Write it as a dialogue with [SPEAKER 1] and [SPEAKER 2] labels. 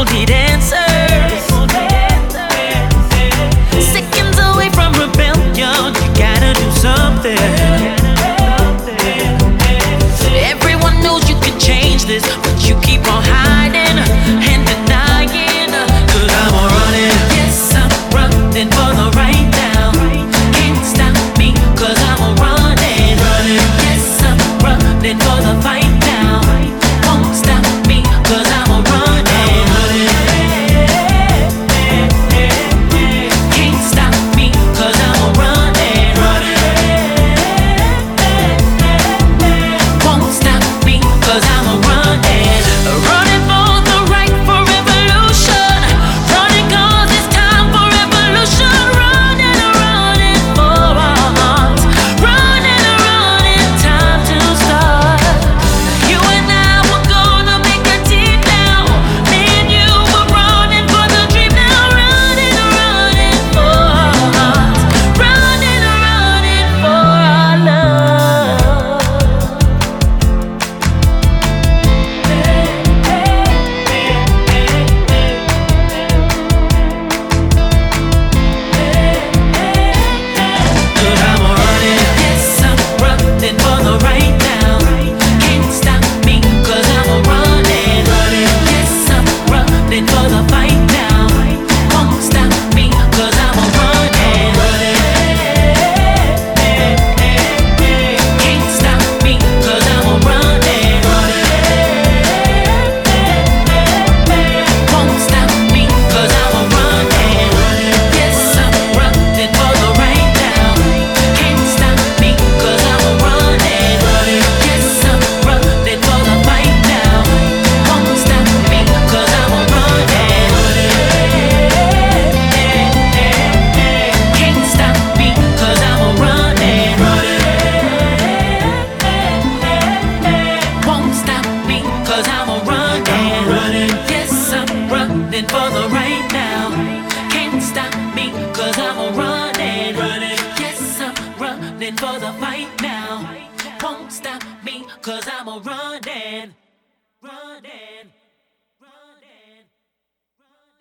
[SPEAKER 1] people need answers. Seconds away from rebellion, you gotta do something. Everyone knows you can change this, but you keep on hiding and denying. 'Cause I'm running, yes, I'm running for the right now. Can't stop me, 'cause I'm running, yes, I'm running for the fight now. Won't stop me, 'cause I'm running, can't stop me, 'cause I'm running, won't stop me, 'cause I'm running. Running for the right, for revolution. Running 'cause it's time for revolution. Running, running for us. Running, running, time to start. You and I were gonna make a team now. Me and you were running for the dream now. Running, running for us. Running, running for our love. Cause I'm running, yes, I'm running for the right now. Can't stop me, 'cause I'm running, yes, I'm running for the fight now. Won't stop me, 'cause I'm running, can't stop me, 'cause I'm running, won't stop me, 'cause I'm running. Yes, I'm running for the right now. Can't stop me, 'cause I'm running, yes, I'm running for the fight now. Won't stop me, 'cause I'm running, can't stop me, 'cause I'm running, won't stop me, 'cause I'm running. Yes, I'm running for the right now. Can't stop me, 'cause I'm running, yes, I'm running for the fight now. Won't stop me, 'cause I'm running.